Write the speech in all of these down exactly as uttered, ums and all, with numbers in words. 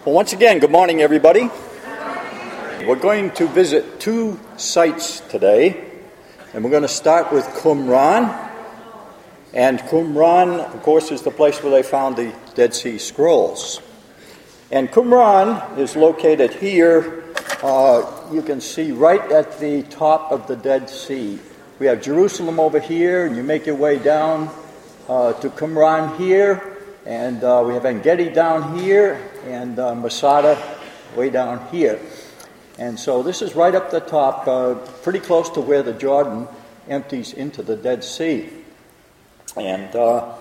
Well, once again, good morning, everybody. We're going to visit two sites today, and we're going to start with Qumran. And Qumran, of course, is the place where they found the Dead Sea Scrolls. And Qumran is located here. Uh, you can see right at the top of the Dead Sea. We have Jerusalem over here, and you make your way down uh, to Qumran here. And uh, we have En-Gedi down here, and uh, Masada way down here. And so this is right up the top, uh, pretty close to where the Jordan empties into the Dead Sea. And uh,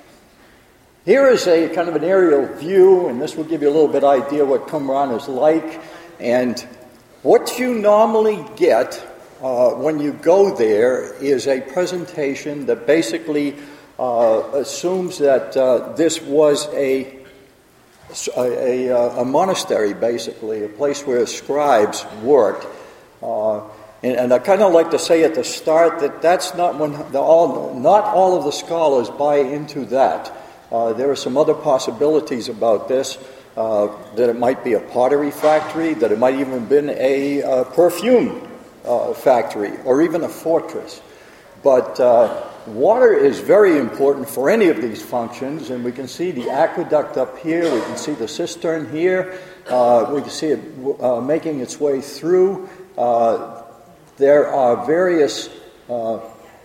here is a kind of an aerial view, and this will give you a little bit idea what Qumran is like. And what you normally get uh, when you go there is a presentation that basically Uh, assumes that uh, this was a a, a a monastery, basically, a place where scribes worked. Uh, and, and I kind of like to say at the start that that's not when the, all not all of the scholars buy into that. Uh, there are some other possibilities about this. Uh, that it might be a pottery factory, that it might even have been a uh, perfume uh, factory, or even a fortress. But uh, water is very important for any of these functions, and we can see the aqueduct up here, we can see the cistern here, uh, we can see it uh, making its way through. Uh, there are various uh,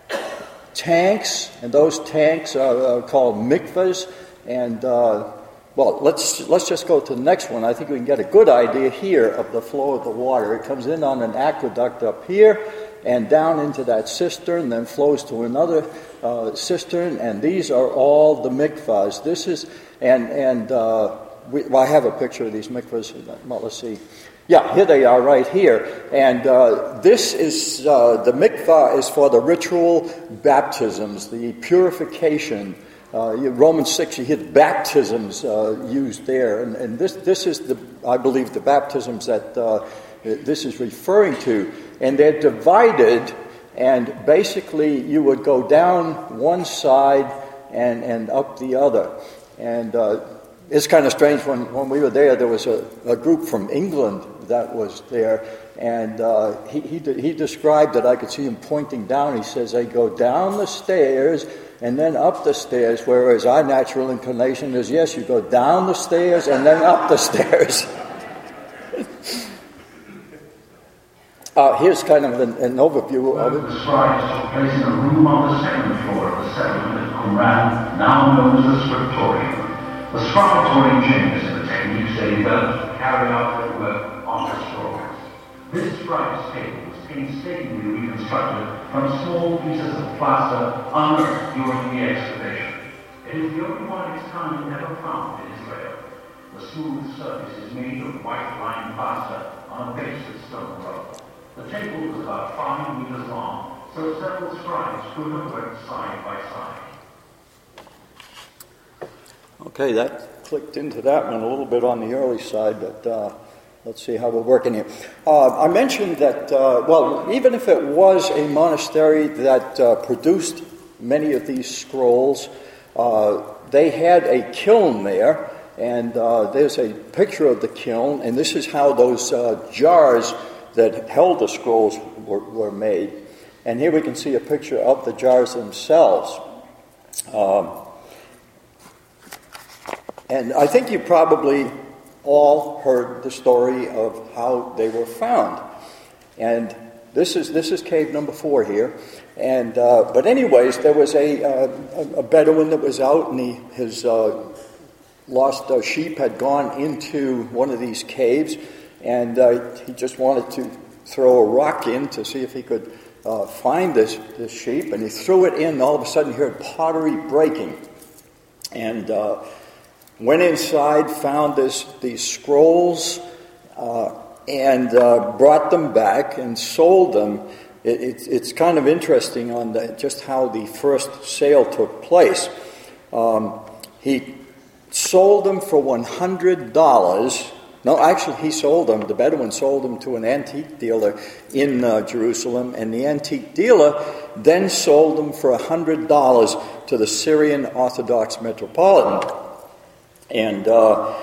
tanks, and those tanks are, are called mikvahs, and uh, well, let's let's just go to the next one. I think we can get a good idea here of the flow of the water. It comes in on an aqueduct up here, and down into that cistern, then flows to another uh, cistern, and these are all the mikvahs. This is, and and uh, we, well, I have a picture of these mikvahs. Well, let's see. Yeah, here they are right here. And uh, this is, uh, the mikvah is for the ritual baptisms, the purification. Uh, Romans six, you hit baptisms uh, used there. And, and this this is, the I believe, the baptisms that uh, this is referring to. And they're divided, and basically you would go down one side and, and up the other. And uh, it's kind of strange, when, when we were there, there was a, a group from England that was there, and uh, he, he he described that I could see him pointing down. He says they go down the stairs and then up the stairs, whereas our natural inclination is, yes, you go down the stairs and then up the stairs. Uh, here's kind of an, an overview of it. The scribes took place in a room on the second floor of the settlement at Qumran, now known as the scriptorium. The scribatory genius in the techniques they developed to carry out their work on the scrolls. This scribe's table was painstakingly reconstructed from small pieces of plaster unearthed during the excavation. It is the only one of its kind ever found in Israel. The smooth surface is made of white-lined plaster on a base of stone rock. The table was about five meters long, so several scribes could have worked side by side. Okay, that clicked into that one a little bit on the early side, but uh, let's see how we're working here. Uh, I mentioned that, uh, well, even if it was a monastery that uh, produced many of these scrolls, uh, they had a kiln there, and uh, there's a picture of the kiln, and this is how those uh, jars that held the scrolls were, were made. And here we can see a picture of the jars themselves. Um, and I think you probably all heard the story of how they were found. And this is this is cave number four here. And uh, but anyways, there was a uh, a Bedouin that was out, and he, his uh, lost uh, sheep had gone into one of these caves. And uh, he just wanted to throw a rock in to see if he could uh, find this, this sheep. And he threw it in, and all of a sudden he heard pottery breaking. And uh, went inside, found this, these scrolls, uh, and uh, brought them back and sold them. It, it, it's kind of interesting on the, just how the first sale took place. Um, he sold them for one hundred dollars. No, actually, he sold them. The Bedouin sold them to an antique dealer in uh, Jerusalem, and the antique dealer then sold them for one hundred dollars to the Syrian Orthodox Metropolitan. And uh,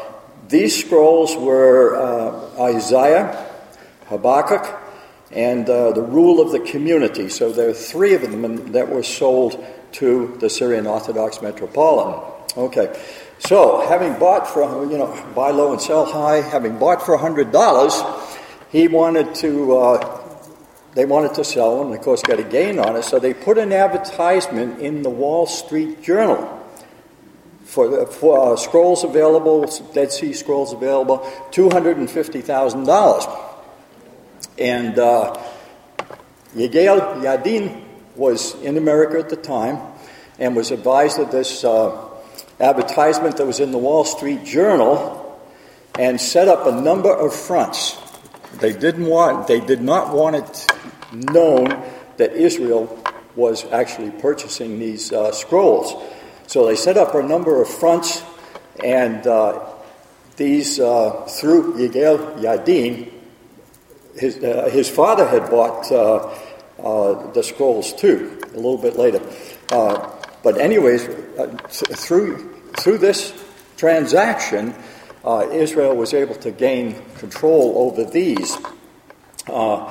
these scrolls were uh, Isaiah, Habakkuk, and uh, the rule of the community. So there are three of them that were sold to the Syrian Orthodox Metropolitan. Okay, so having bought for, you know, buy low and sell high, having bought for one hundred dollars, he wanted to, uh, they wanted to sell them, and of course got a gain on it, so they put an advertisement in the Wall Street Journal for, for uh, scrolls available, Dead Sea Scrolls available, two hundred fifty thousand dollars. And uh, Yigael Yadin was in America at the time and was advised of this uh, advertisement that was in the Wall Street Journal and set up a number of fronts. They didn't want, they did not want it known that Israel was actually purchasing these uh, scrolls. So they set up a number of fronts, and uh, these, uh, through Yigael Yadin, his, uh, his father had bought uh, uh, the scrolls too, a little bit later. Uh, but anyways, uh, th- through through this transaction, uh, Israel was able to gain control over these. Uh,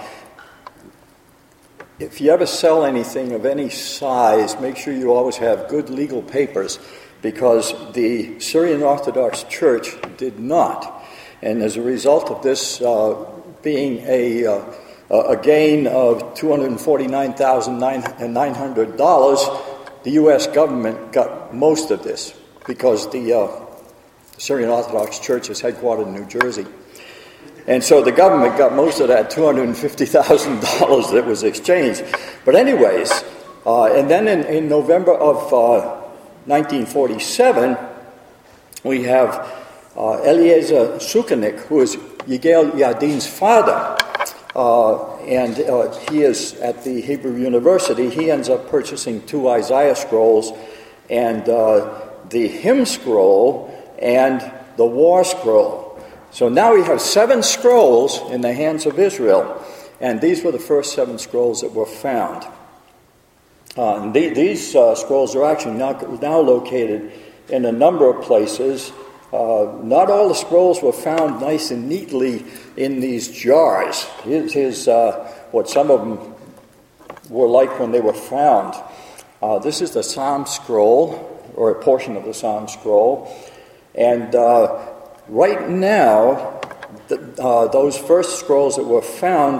if you ever sell anything of any size, make sure you always have good legal papers, because the Syrian Orthodox Church did not. And as a result of this uh, being a, uh, a gain of two hundred forty-nine thousand nine hundred dollars, the U S government got most of this, because the uh, Syrian Orthodox Church is headquartered in New Jersey. And so the government got most of that two hundred fifty thousand dollars that was exchanged. But anyways, uh, and then in, in November of uh, nineteen forty-seven, we have uh, Eliezer Sukenik, who is Yigael Yadin's father, uh, and uh, he is at the Hebrew University. He ends up purchasing two Isaiah scrolls, and uh, the hymn scroll and the war scroll. So now we have seven scrolls in the hands of Israel, and these were the first seven scrolls that were found. Uh, and the, these uh, scrolls are actually now, now located in a number of places. Uh, not all the scrolls were found nice and neatly in these jars. Here's, here's uh, what some of them were like when they were found. Uh, this is the Psalm scroll, or a portion of the Psalm scroll. And uh, right now, the, uh, those first scrolls that were found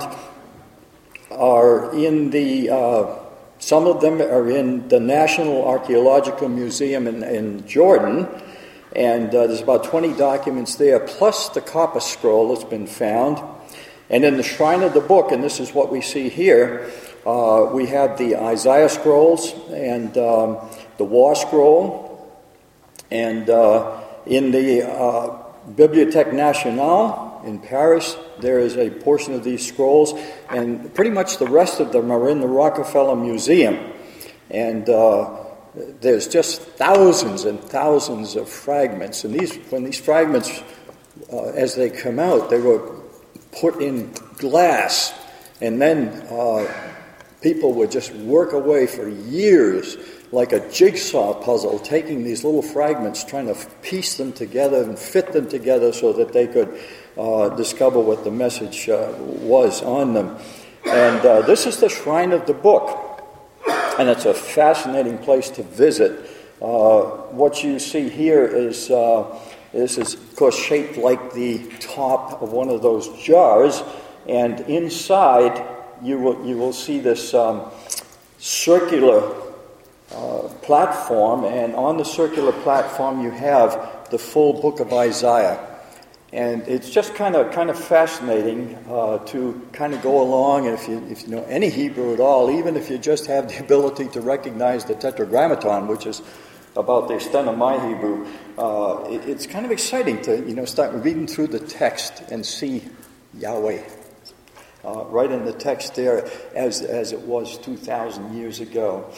are in the, uh, some of them are in the National Archaeological Museum in, in Jordan. And uh, there's about twenty documents there, plus the copper scroll that's been found. And in the Shrine of the Book, and this is what we see here, uh, we have the Isaiah scrolls and um, the War scroll. And uh, in the uh, Bibliothèque Nationale in Paris, there is a portion of these scrolls, and pretty much the rest of them are in the Rockefeller Museum. And uh, there's just thousands and thousands of fragments, and these, when these fragments, uh, as they come out, they were put in glass, and then uh, people would just work away for years like a jigsaw puzzle, taking these little fragments, trying to piece them together and fit them together so that they could uh, discover what the message uh, was on them. And uh, this is the Shrine of the Book. And it's a fascinating place to visit. Uh, what you see here is, uh, this is, of course, shaped like the top of one of those jars. And inside, you will you will see this um, circular uh, platform. And on the circular platform, you have the full book of Isaiah. And it's just kind of kind of fascinating uh, to kind of go along, and if you if you know any Hebrew at all, even if you just have the ability to recognize the Tetragrammaton, which is about the extent of my Hebrew, uh, it, it's kind of exciting to you know start reading through the text and see Yahweh uh, right in the text there, as as it was two thousand years ago.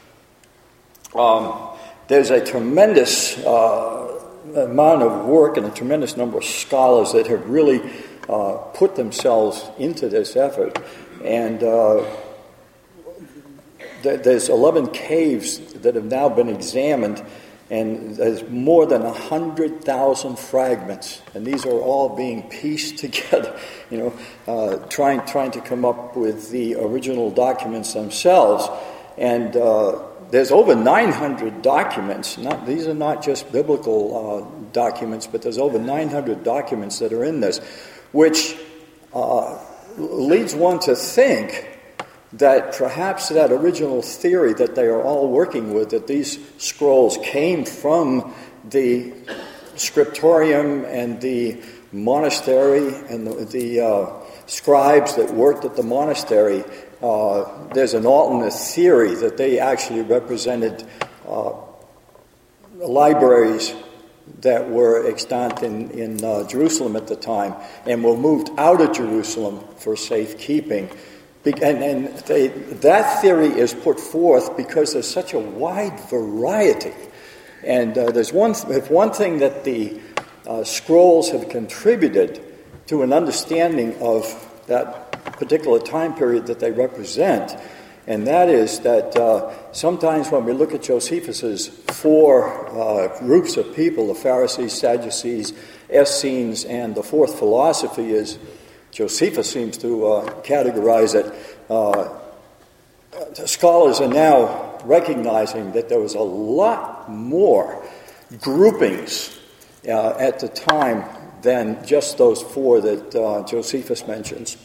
Um, there's a tremendous Uh, amount of work and a tremendous number of scholars that have really uh, put themselves into this effort. And uh, th- there's eleven caves that have now been examined, And there's more than one hundred thousand fragments, and these are all being pieced together, you know, uh, trying trying to come up with the original documents themselves. And uh, there's over nine hundred documents. Not, these are not just biblical uh, documents, but there's over nine hundred documents that are in this, which uh, leads one to think that perhaps that original theory that they are all working with, that these scrolls came from the scriptorium and the monastery and the, the uh, scribes that worked at the monastery, uh, there's an alternate theory that they actually represented uh, libraries that were extant in, in uh, Jerusalem at the time and were moved out of Jerusalem for safekeeping. And, and they, that theory is put forth because there's such a wide variety. And uh, there's one, if one thing that the uh, scrolls have contributed to an understanding of that particular time period that they represent, and that is that uh, sometimes when we look at Josephus's four uh, groups of people, the Pharisees, Sadducees, Essenes, and the fourth philosophy is, Josephus seems to uh, categorize it. Uh, scholars are now recognizing that there was a lot more groupings uh, at the time than just those four that uh, Josephus mentions.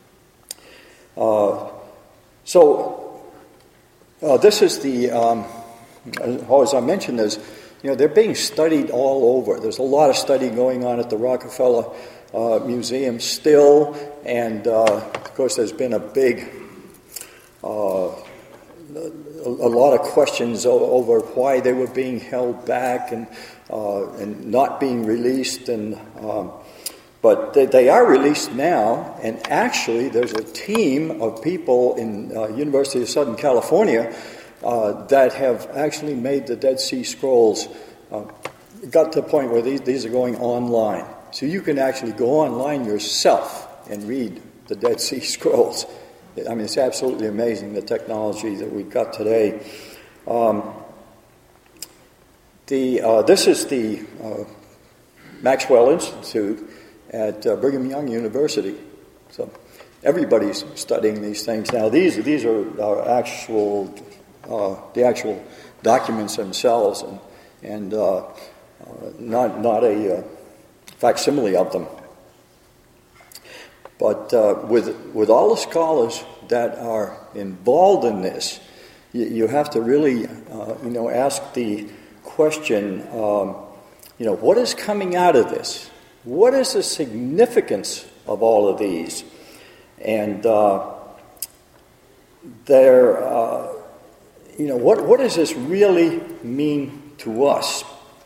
Uh, so uh, this is the, um, as I mentioned, is you know they're being studied all over. There's a lot of study going on at the Rockefeller Uh, museum still, and uh, of course there's been a big, uh, a, a lot of questions o- over why they were being held back and uh, and not being released, and um, but they, they are released now, and actually there's a team of people in uh, University of Southern California uh, that have actually made the Dead Sea Scrolls, uh, got to the point where these, these are going online. So you can actually go online yourself and read the Dead Sea Scrolls. I mean, it's absolutely amazing, the technology that we've got today. Um, the uh, this is the uh, Maxwell Institute at uh, Brigham Young University. So everybody's studying these things now. These these are our actual uh, the actual documents themselves, and and uh, uh, not not a uh, facsimile of them. But uh, with with all the scholars that are involved in this, you, you have to really, uh, you know, ask the question, um, you know, what is coming out of this? What is the significance of all of these? And uh, there, uh, you know, what what does this really mean to us?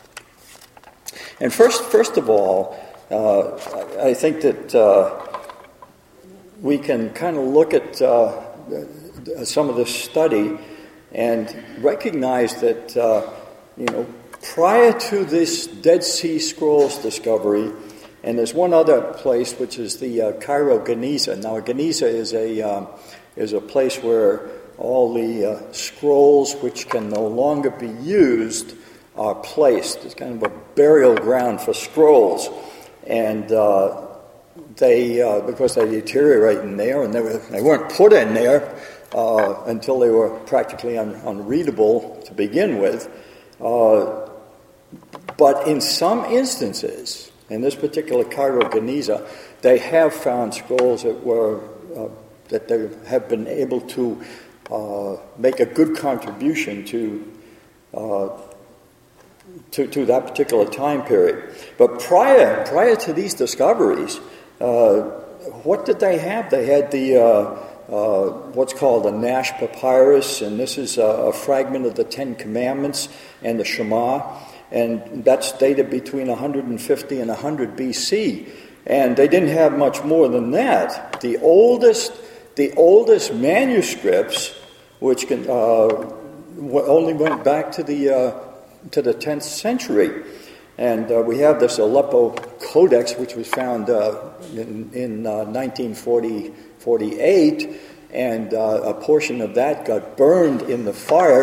And first, first of all, uh, I think that uh, we can kind of look at uh, some of this study and recognize that, uh, you know, prior to this Dead Sea Scrolls discovery, and there's one other place which is the uh, Cairo Geniza. Now, Geniza is a um, is a place where all the uh, scrolls which can no longer be used are placed. It's kind of a burial ground for scrolls, and uh, they uh, because they deteriorate in there, and they, were, they weren't put in there uh, until they were practically un, unreadable to begin with. Uh, but in some instances, in this particular Cairo Geniza, they have found scrolls that were uh, that they have been able to uh, make a good contribution to. Uh, To, to that particular time period. But prior prior to these discoveries, uh, what did they have? They had the uh, uh, what's called the Nash Papyrus, and this is a, a fragment of the Ten Commandments and the Shema, and that's dated between one hundred fifty and one hundred B C. And they didn't have much more than that. The oldest the oldest manuscripts, which can, uh, only went back to the uh, to the tenth century. And uh, we have this Aleppo Codex, which was found uh, in, in uh, nineteen forty-eight, and uh, a portion of that got burned in the fire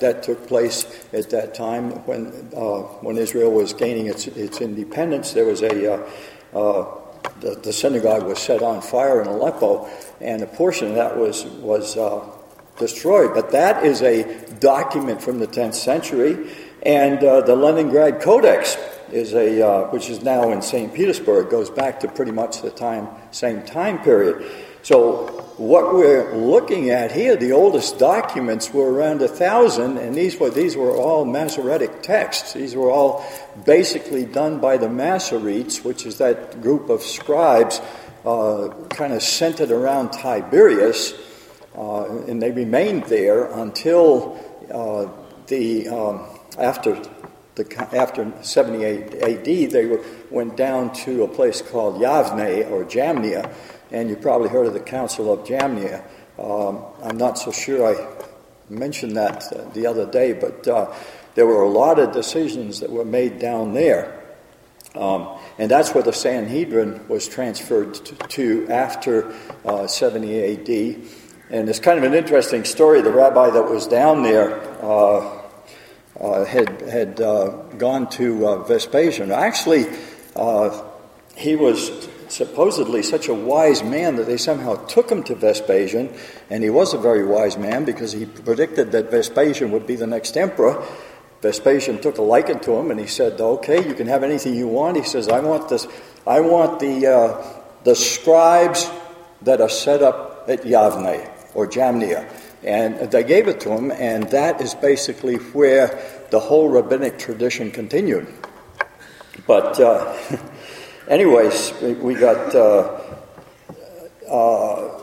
that took place at that time when uh, when Israel was gaining its its independence. There was a uh, uh, the, the synagogue was set on fire in Aleppo, and a portion of that was was uh, destroyed. But that is a document from the tenth century, and uh, the Leningrad Codex is a uh, which is now in Saint Petersburg, goes back to pretty much the time same time period. So what we're looking at here, the oldest documents were around a thousand, and these were these were all Masoretic texts. These were all basically done by the Masoretes, which is that group of scribes uh, kind of centered around Tiberias, uh, and they remained there until uh, the um, after the after seventy-eight A D. They were, went down to a place called Yavne or Jamnia. And you probably heard of the Council of Jamnia. Um, I'm not so sure I mentioned that uh, the other day, but uh, there were a lot of decisions that were made down there. Um, and that's where the Sanhedrin was transferred to, to after uh, seventy A D. And it's kind of an interesting story. The rabbi that was down there uh, uh, had, had uh, gone to uh, Vespasian. Actually, uh, he was supposedly such a wise man that they somehow took him to Vespasian, and he was a very wise man because he predicted that Vespasian would be the next emperor. Vespasian took a liking to him, and he said, "Okay, you can have anything you want." He says, "I want this. I want the uh, the scribes that are set up at Yavne or Jamnia," and they gave it to him, and that is basically where the whole rabbinic tradition continued. But uh, Anyways, we got, uh, uh,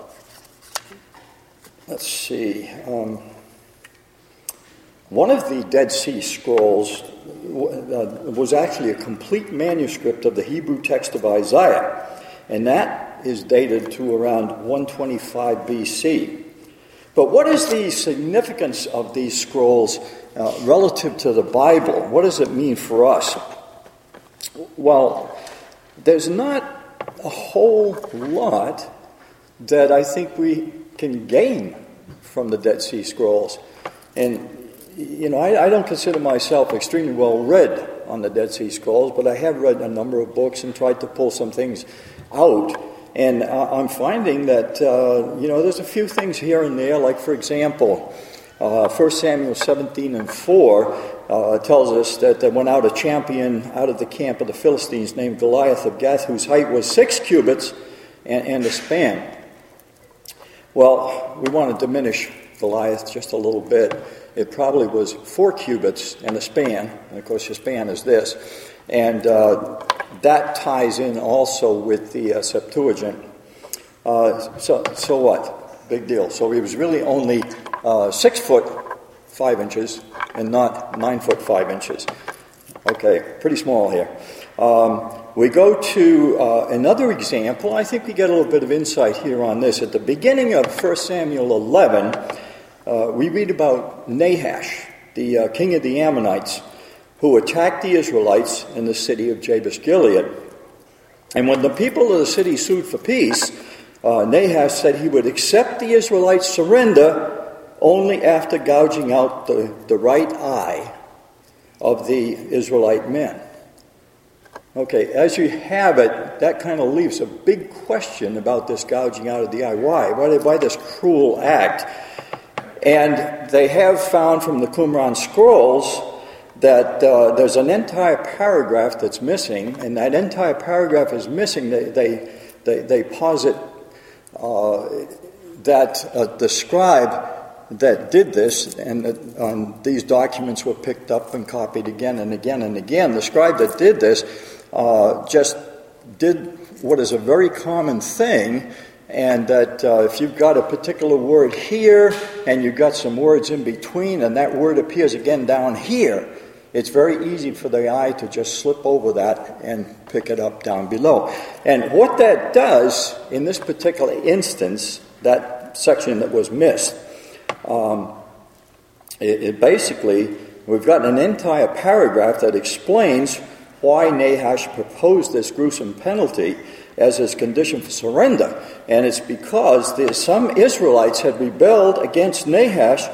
let's see, um, one of the Dead Sea Scrolls uh, was actually a complete manuscript of the Hebrew text of Isaiah, and that is dated to around one twenty-five B C. But what is the significance of these scrolls uh, relative to the Bible? What does it mean for us? Well, there's not a whole lot that I think we can gain from the Dead Sea Scrolls. And, you know, I, I don't consider myself extremely well read on the Dead Sea Scrolls, but I have read a number of books and tried to pull some things out. And uh, I'm finding that, uh, you know, there's a few things here and there, like, for example, uh, First Samuel seventeen and four, Uh, tells us that there went out a champion out of the camp of the Philistines named Goliath of Gath, whose height was six cubits and, and a span. Well, we want to diminish Goliath just a little bit. It probably was four cubits and a span, and of course your span is this. And uh, that ties in also with the uh, Septuagint. Uh, so, so what? Big deal. So he was really only uh, six foot five inches and not nine foot five inches. Okay, pretty small here. Um, we go to uh, another example. I think we get a little bit of insight here on this. At the beginning of First Samuel eleven, uh, we read about Nahash, the uh, king of the Ammonites, who attacked the Israelites in the city of Jabesh-Gilead. And when the people of the city sued for peace, uh, Nahash said he would accept the Israelites' surrender only after gouging out the, the right eye of the Israelite men. Okay, as you have it, that kind of leaves a big question about this gouging out of the eye. Why? Why, why this cruel act? And they have found from the Qumran scrolls that uh, there's an entire paragraph that's missing, and that entire paragraph is missing. They they they, they posit uh, that uh, the scribe that did this, and that, um, these documents were picked up and copied again and again and again. The scribe that did this uh, just did what is a very common thing, and that uh, if you've got a particular word here and you've got some words in between and that word appears again down here, it's very easy for the eye to just slip over that and pick it up down below. And what that does in this particular instance, that section that was missed, Um, it, it basically, we've got an entire paragraph that explains why Nahash proposed this gruesome penalty as his condition for surrender. And it's because there, some Israelites had rebelled against Nahash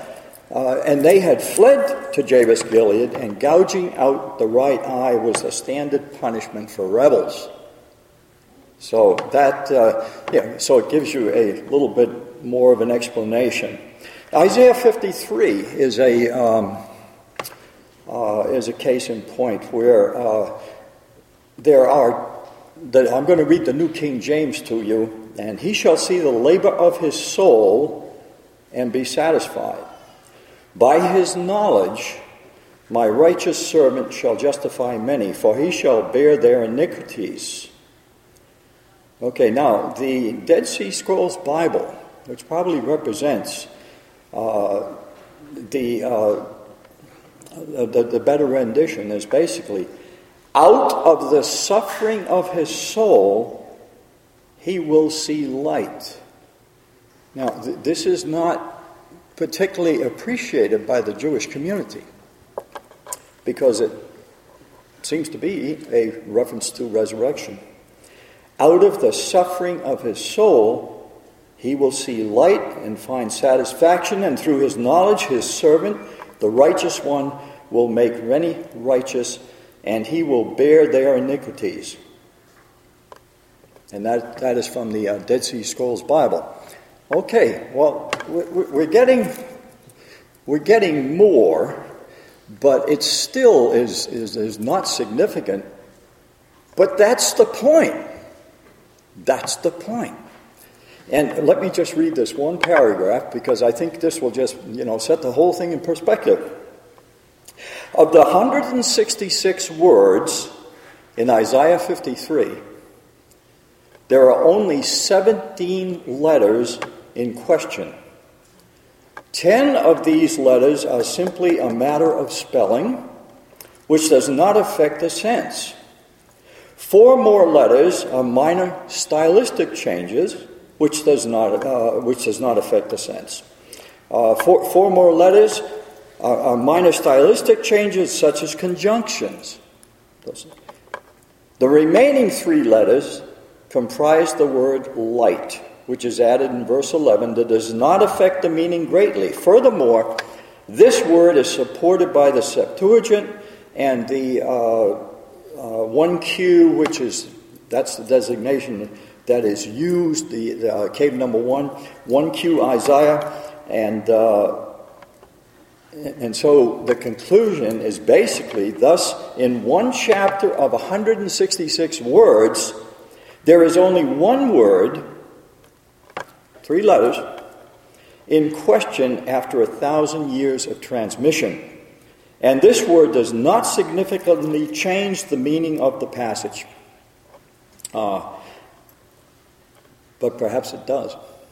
Uh, and they had fled to Jabesh Gilead, and gouging out the right eye was the standard punishment for rebels. So that, uh, yeah, so it gives you a little bit more of an explanation. Isaiah fifty-three is a um, uh, is a case in point where uh, there are. The, I'm going to read the New King James to you, and he shall see the labor of his soul and be satisfied. By his knowledge, my righteous servant shall justify many, for he shall bear their iniquities. Okay, now, the Dead Sea Scrolls Bible, which probably represents uh, the, uh, the the better rendition, is basically, out of the suffering of his soul, he will see light. Now, th- this is not particularly appreciated by the Jewish community, because it seems to be a reference to resurrection. Out of the suffering of his soul, he will see light and find satisfaction, and through his knowledge, his servant, the righteous one, will make many righteous, and he will bear their iniquities. And that, that is from the uh, Dead Sea Scrolls Bible. Okay, well, we're getting we're getting more, but it still is, is, is not significant. But that's the point. That's the point. And let me just read this one paragraph, because I think this will just, you know, set the whole thing in perspective. Of the one hundred sixty-six words in Isaiah fifty-three, there are only seventeen letters in question. Ten of these letters are simply a matter of spelling, which does not affect the sense. Four more letters are minor stylistic changes, which does not uh, which does not affect the sense. Uh, four, four more letters are, are minor stylistic changes, such as conjunctions. The remaining three letters comprise the word light, which is added in verse eleven, that does not affect the meaning greatly. Furthermore, this word is supported by the Septuagint and the uh, uh, one Q, which is, that's the designation that is used, the, the uh, cave number one, one Q Isaiah, and uh, and so the conclusion is basically, thus, in one chapter of one hundred sixty-six words, there is only one word, three letters, in question after a thousand years of transmission. And this word does not significantly change the meaning of the passage. Uh, but perhaps it does.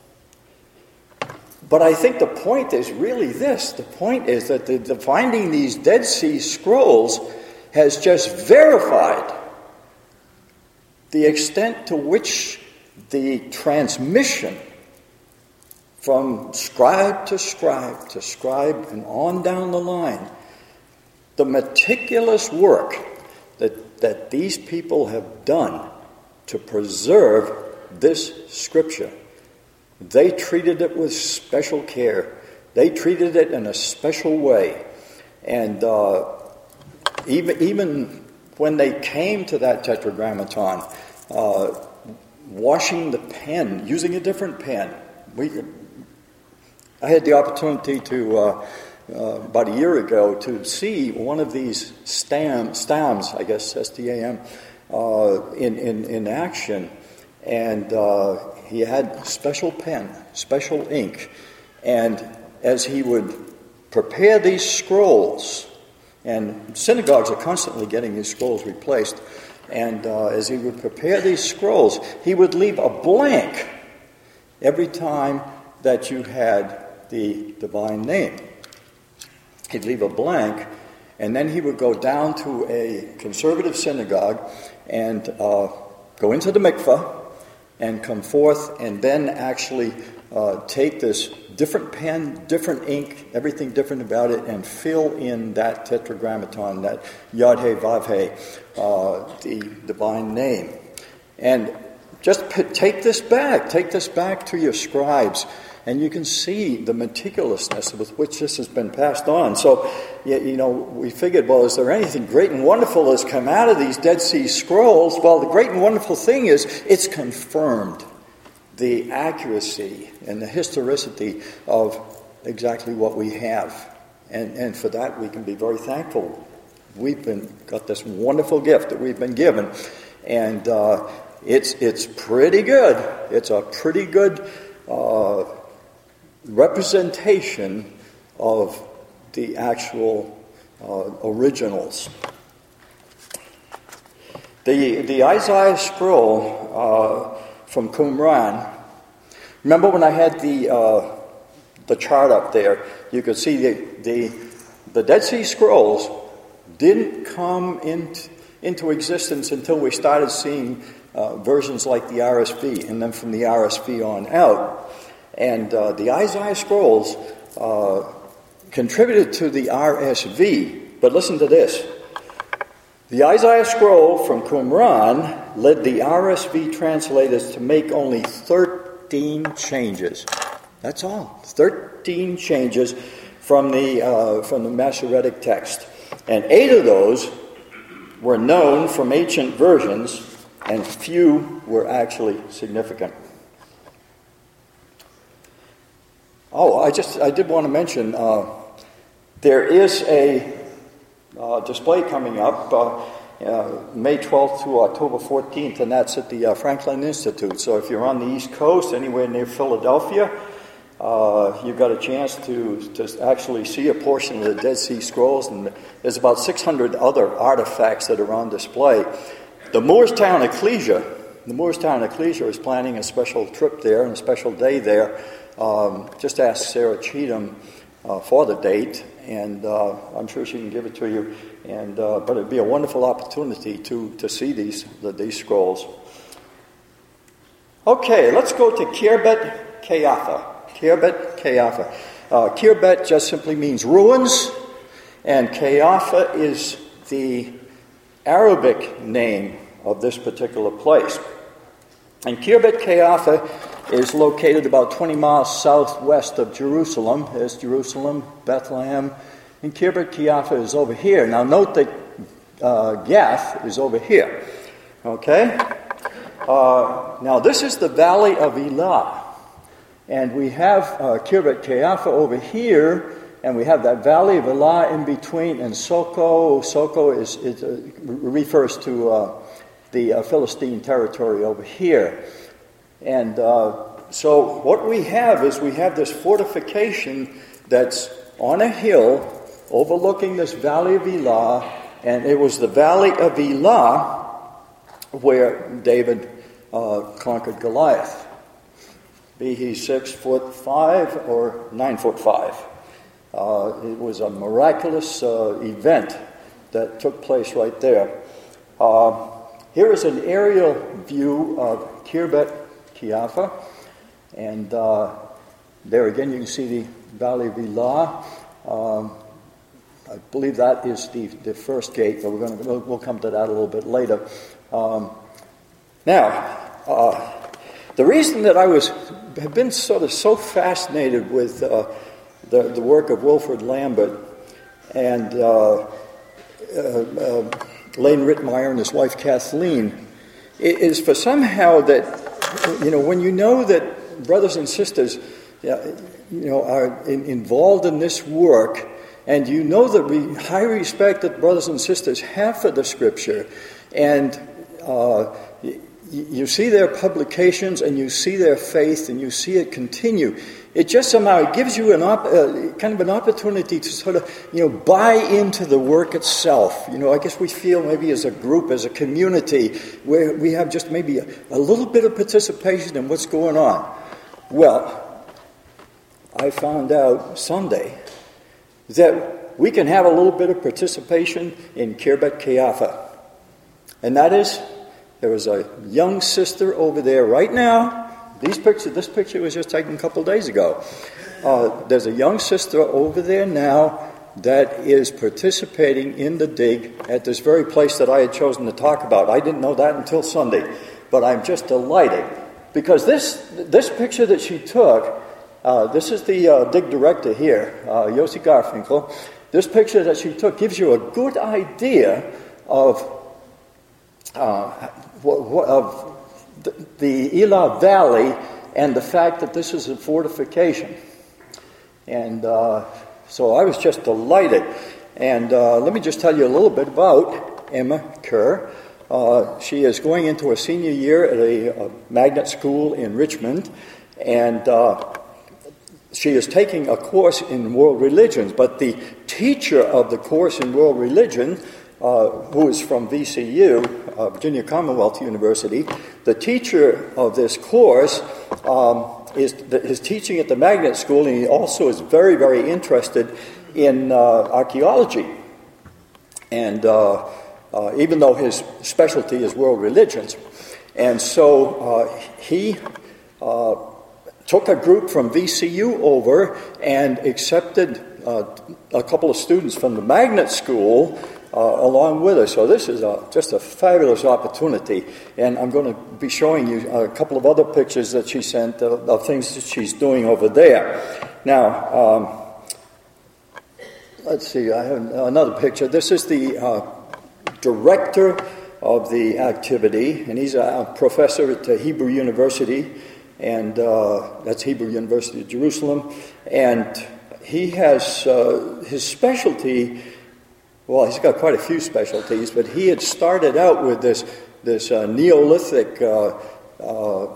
But I think the point is really this. The point is that the, the finding these Dead Sea Scrolls has just verified the extent to which the transmission from scribe to scribe to scribe and on down the line, the meticulous work that, that these people have done to preserve this scripture. They treated it with special care. They treated it in a special way. And uh, even, even when they came to that Tetragrammaton, uh, washing the pen, using a different pen. We, I had the opportunity to, uh, uh, about a year ago, to see one of these stam, stams, I guess, S T A M, uh, in, in, in action. And uh, he had special pen, special ink. And as he would prepare these scrolls, and synagogues are constantly getting these scrolls replaced, and uh, as he would prepare these scrolls, he would leave a blank every time that you had the divine name. He'd leave a blank, and then he would go down to a conservative synagogue and uh, go into the mikveh and come forth and then actually uh, take this different pen, different ink, everything different about it, and fill in that tetragrammaton, that Yod He Vav He, uh, the divine name. And just p- take this back, take this back to your scribes And you can see the meticulousness with which this has been passed on. So, you know, we figured, well, is there anything great and wonderful that's come out of these Dead Sea Scrolls? Well, the great and wonderful thing is it's confirmed the accuracy and the historicity of exactly what we have. And, and for that, we can be very thankful. We've been got this wonderful gift that we've been given. And uh, it's it's pretty good. It's a pretty good uh, representation of the actual uh, originals. The the Isaiah scroll uh, from Qumran. Remember when I had the uh, the chart up there? You could see the the, the Dead Sea Scrolls didn't come into, into existence until we started seeing uh, versions like the R S V, and then from the R S V on out. And uh, the Isaiah Scrolls uh, contributed to the R S V. But listen to this. The Isaiah Scroll from Qumran led the R S V translators to make only thirteen changes. That's all. thirteen changes from the uh, from the Masoretic text. And eight of those were known from ancient versions, and few were actually significant. Oh, I just I did want to mention uh, there is a uh, display coming up uh, uh, May twelfth to October fourteenth, and that's at the uh, Franklin Institute. So if you're on the East Coast, anywhere near Philadelphia, uh, you've got a chance to, to actually see a portion of the Dead Sea Scrolls, and there's about six hundred other artifacts that are on display. The Moorestown Ecclesia, the Moorestown Ecclesia is planning a special trip there and a special day there. Um, just ask Sarah Cheatham uh, for the date, and uh, I'm sure she can give it to you. And uh, but it'd be a wonderful opportunity to to see these the, these scrolls. Okay, let's go to Khirbet Qeiyafa. Khirbet Qeiyafa. Uh, Khirbet just simply means ruins, and Qeiyafa is the Arabic name of this particular place. And Khirbet Qeiyafa is located about twenty miles southwest of Jerusalem. There's Jerusalem, Bethlehem, and Khirbet Qeiyafa is over here. Now note that uh, Gath is over here. Okay? Uh, now this is the Valley of Elah. And we have uh, Khirbet Qeiyafa over here, and we have that Valley of Elah in between, and Soko. Soko is, is uh, refers to uh, the uh, Philistine territory over here. And uh, so what we have is we have this fortification that's on a hill overlooking this Valley of Elah, and it was the Valley of Elah where David uh, conquered Goliath. Be he six foot five or nine foot five. Uh, it was a miraculous uh, event that took place right there. Uh, here is an aerial view of Khirbet Qeiyafa, and uh, there again you can see the Valley of Elah. Um, I believe that is the, the first gate, but we're going to we'll, we'll come to that a little bit later. Um, now, uh, the reason that I was have been sort of so fascinated with uh, the the work of Wilfrid Lambert and uh, uh, uh, Lane Rittmeyer and his wife Kathleen is for somehow that, you know, when you know that brothers and sisters, you know, are in, involved in this work, and you know the re- high respect that brothers and sisters have for the Scripture, and uh, you, you see their publications, and you see their faith, and you see it continue. It just somehow it gives you an op- uh, kind of an opportunity to sort of, you know, buy into the work itself. You know, I guess we feel maybe as a group, as a community, where we have just maybe a, a little bit of participation in what's going on. Well, I found out Sunday that we can have a little bit of participation in Khirbet Qeiyafa. And that is, there was a young sister over there right now. These pictures, this picture was just taken a couple of days ago. Uh, there's a young sister over there now that is participating in the dig at this very place that I had chosen to talk about. I didn't know that until Sunday, but I'm just delighted because this this picture that she took Uh, this is the uh, dig director here, uh, Yossi Garfinkel. This picture that she took gives you a good idea of, uh, of the, the Elah Valley and the fact that this is a fortification. And uh, so I was just delighted. And uh, let me just tell you a little bit about Emma Kerr. Uh, she is going into her senior year at a, a magnet school in Richmond, and uh, she is taking a course in world religions. But the teacher of the course in world religion, uh, who is from V C U, uh, Virginia Commonwealth University, the teacher of this course um, is, is teaching at the magnet school, and he also is very, very interested in uh, archaeology. And uh, Uh, even though his specialty is world religions. And so uh, he uh, took a group from V C U over and accepted uh, a couple of students from the magnet school uh, along with us. So this is a, just a fabulous opportunity. And I'm going to be showing you a couple of other pictures that she sent of, of things that she's doing over there. Now, um, let's see, I have another picture. This is the uh, director of the activity, and he's a professor at Hebrew University, and uh, that's Hebrew University of Jerusalem, and he has uh, his specialty, well, he's got quite a few specialties, but he had started out with this, this uh, Neolithic uh, uh,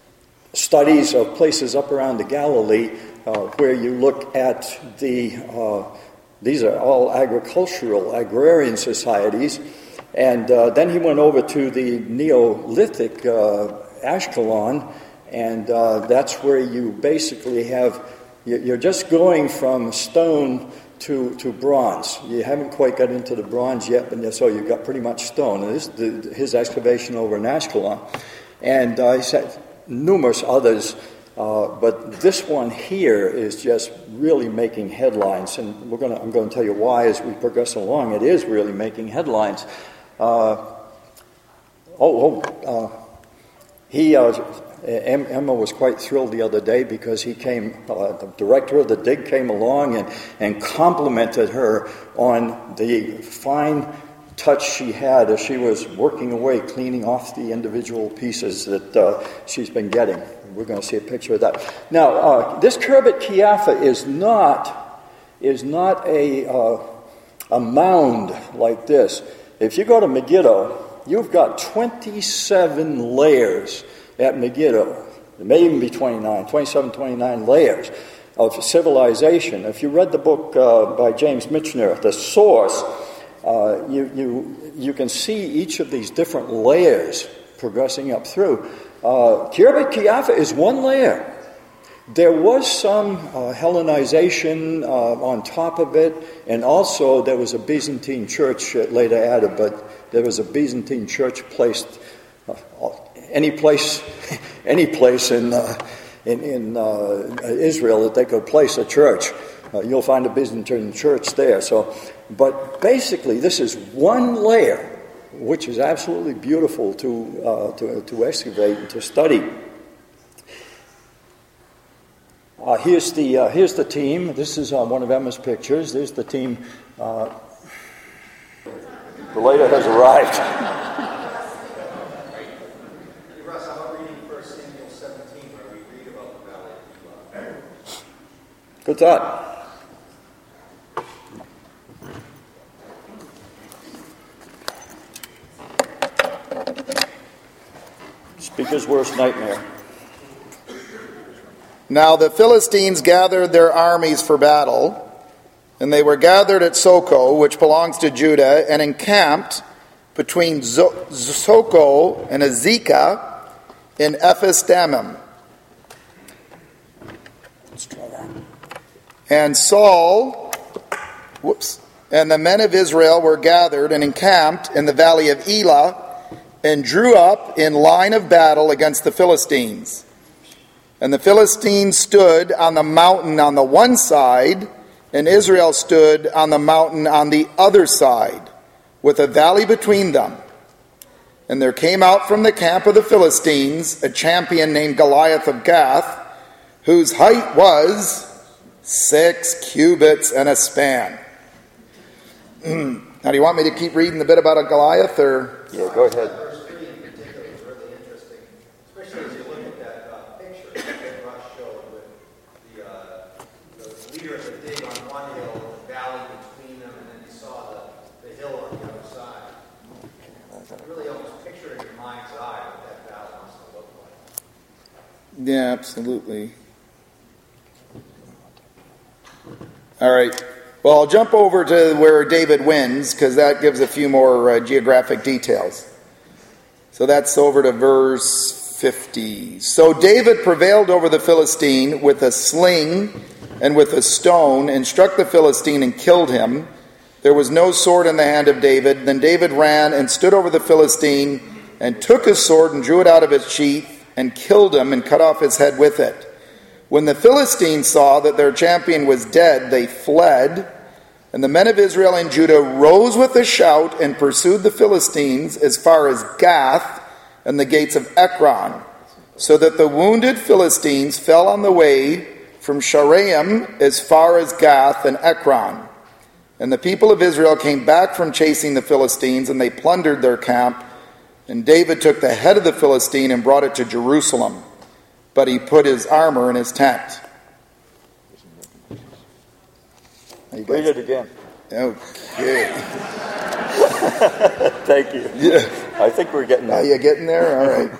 studies of places up around the Galilee, uh, where you look at the uh, these are all agricultural, agrarian societies. And uh, then he went over to the Neolithic uh, Ashkelon, and uh, that's where you basically have, you're just going from stone to, to bronze. You haven't quite got into the bronze yet, but so you've got pretty much stone. And this is the, his excavation over in Ashkelon. And uh, he said numerous others. Uh, but this one here is just really making headlines, and we're going to, I'm going to tell you why as we progress along. It is really making headlines. Uh, oh, oh uh, he, uh, Emma was quite thrilled the other day because he came, uh, the director of the dig came along and, and complimented her on the fine touch she had as she was working away, cleaning off the individual pieces that uh, she's been getting. We're going to see a picture of that. Now, uh, this Khirbet Qeiyafa is not is not a uh, a mound like this. If you go to Megiddo, you've got twenty-seven layers at Megiddo. It may even be twenty-nine, twenty-seven, twenty-nine layers of civilization. If you read the book uh, by James Michener, The Source, uh, you you you can see each of these different layers progressing up through. Uh, Khirbet Qeiyafa is one layer. There was some uh, Hellenization uh, on top of it, and also there was a Byzantine church later added, but there was a Byzantine church placed uh, any place, any place in uh, in, in uh, Israel that they could place a church. Uh, you'll find a Byzantine church there. So, but basically, this is one layer, which is absolutely beautiful to uh, to, to excavate and to study. Uh, here's the uh, here's the team. This is uh, one of Emma's pictures. There's the team. Uh, the later has arrived. Russ, how about reading First Samuel seventeen, where we read about the Valley of Elah? Good thought. Speaker's worst nightmare. Now the Philistines gathered their armies for battle, and they were gathered at Soko, which belongs to Judah, and encamped between Soko and Azekah in Ephes Dammim. Let's try that. And Saul, whoops, and the men of Israel were gathered and encamped in the valley of Elah, and drew up in line of battle against the Philistines. And the Philistines stood on the mountain on the one side, and Israel stood on the mountain on the other side, with a valley between them. And there came out from the camp of the Philistines a champion named Goliath of Gath, whose height was six cubits and a span. Now, do you want me to keep reading the bit about a Goliath, or? Yeah, go ahead. Verse three in particular is really interesting, especially as you look at that uh, picture that Russ showed with the, uh, the leader of the dig on one hill, the valley between them, and then you saw the, the hill on the other side. You really almost picture in your mind's eye what that valley must have looked like. Yeah, absolutely. All right. Well, I'll jump over to where David wins, because that gives a few more uh, geographic details. So that's over to verse fifty. So David prevailed over the Philistine with a sling and with a stone, and struck the Philistine and killed him. There was no sword in the hand of David. Then David ran and stood over the Philistine, and took his sword and drew it out of its sheath, and killed him and cut off his head with it. When the Philistines saw that their champion was dead, they fled, and the men of Israel and Judah rose with a shout and pursued the Philistines as far as Gath and the gates of Ekron, so that the wounded Philistines fell on the way from Sharaim as far as Gath and Ekron. And the people of Israel came back from chasing the Philistines, and they plundered their camp. And David took the head of the Philistine and brought it to Jerusalem, but he put his armor in his tent. Read it again. Okay. Thank you. Yeah. I think we're getting Are there. you getting there? All right.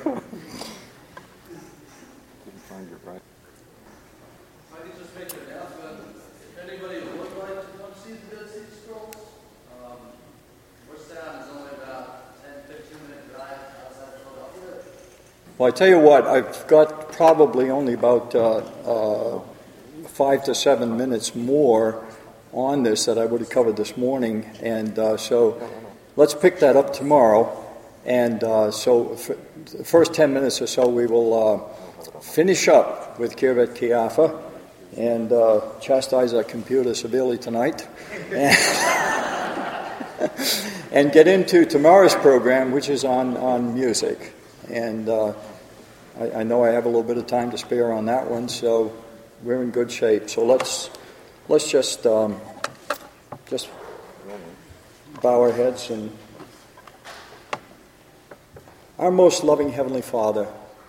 I could just make an announcement. If anybody would like to come see the Dead Sea Scrolls, um, Worcester is only about ten, fifteen minute drive outside Philadelphia. Well, I tell you what, I've got probably only about uh, uh, five to seven minutes more on this that I would have covered this morning, and uh, so let's pick that up tomorrow. And uh, so for the first ten minutes or so, we will uh, finish up with Kirvet Kiafa and uh, chastise our computer severely tonight, and, and get into tomorrow's program, which is on, on music. And uh, I, I know I have a little bit of time to spare on that one, so we're in good shape. So let's let's just um, just bow our heads. And our most loving Heavenly Father,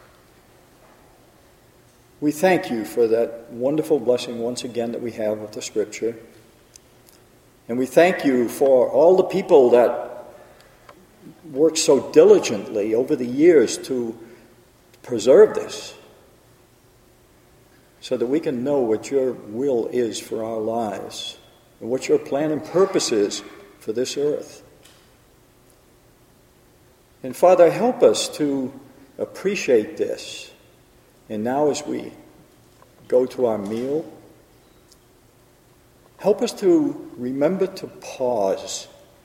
we thank you for that wonderful blessing once again that we have of the Scripture. And we thank you for all the people that worked so diligently over the years to preserve this, so that we can know what your will is for our lives and what your plan and purpose is for this earth. And Father, help us to appreciate this. And now as we go to our meal, help us to remember to pause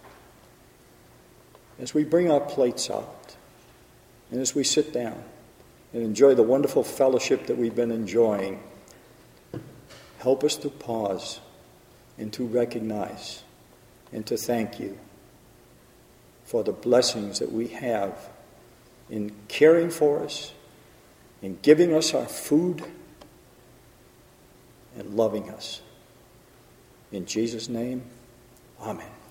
as we bring our plates out and as we sit down and enjoy the wonderful fellowship that we've been enjoying. Help us to pause and to recognize and to thank you for the blessings that we have in caring for us, in giving us our food, and loving us. In Jesus' name, amen.